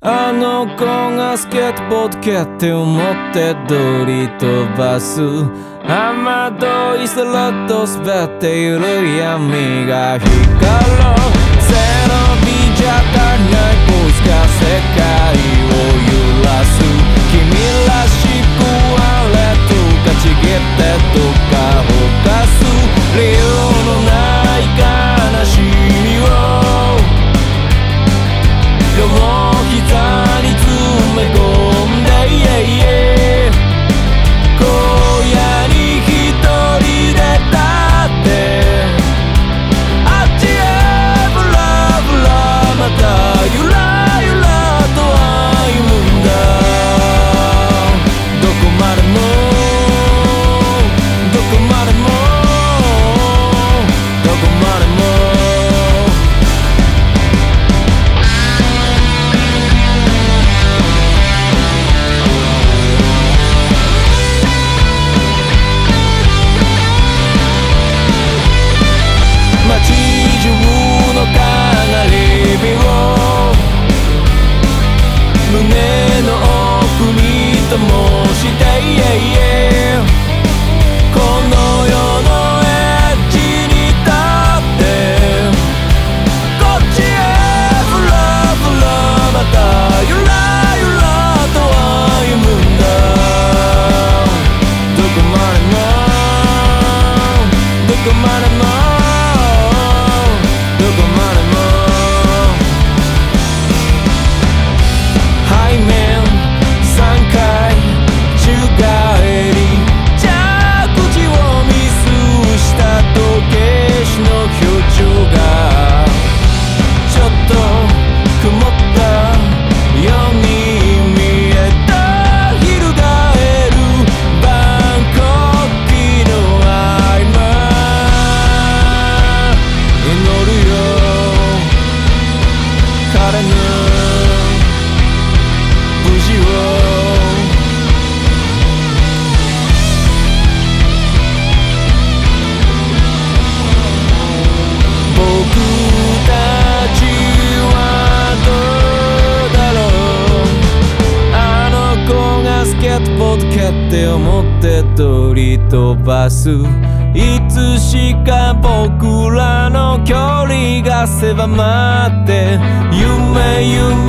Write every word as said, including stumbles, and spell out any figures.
あの子がスケートボード蹴って思ってドリ飛ばす雨どい空と滑っている闇が光る背伸びじゃ足りないボイスが世界を揺らす君らしくあれとかちぎってどっかほかす理由のない悲しみを両膝に詰め込んで、yeah, yeah、荒野に一人で立ってあっちへブラブラまたゆらゆらと歩むんだどこまでもどこまでもどこまでも街中のかなり火を胸の奥に灯して、yeah, yeah、この世のエッジに立ってこっちへブラブラまたゆらゆらと歩むんだどこまでもどこまでもどこまでも背面さんかい宙返り着地をミスした時計師の表情がちょっと曇ったように見えた翻る晩国旗の合間祈るよ彼の無事を僕たちはどうだろうあの子がスケートボード蹴って思って取り飛ばすいつしか僕らの距離が狭まって夢夢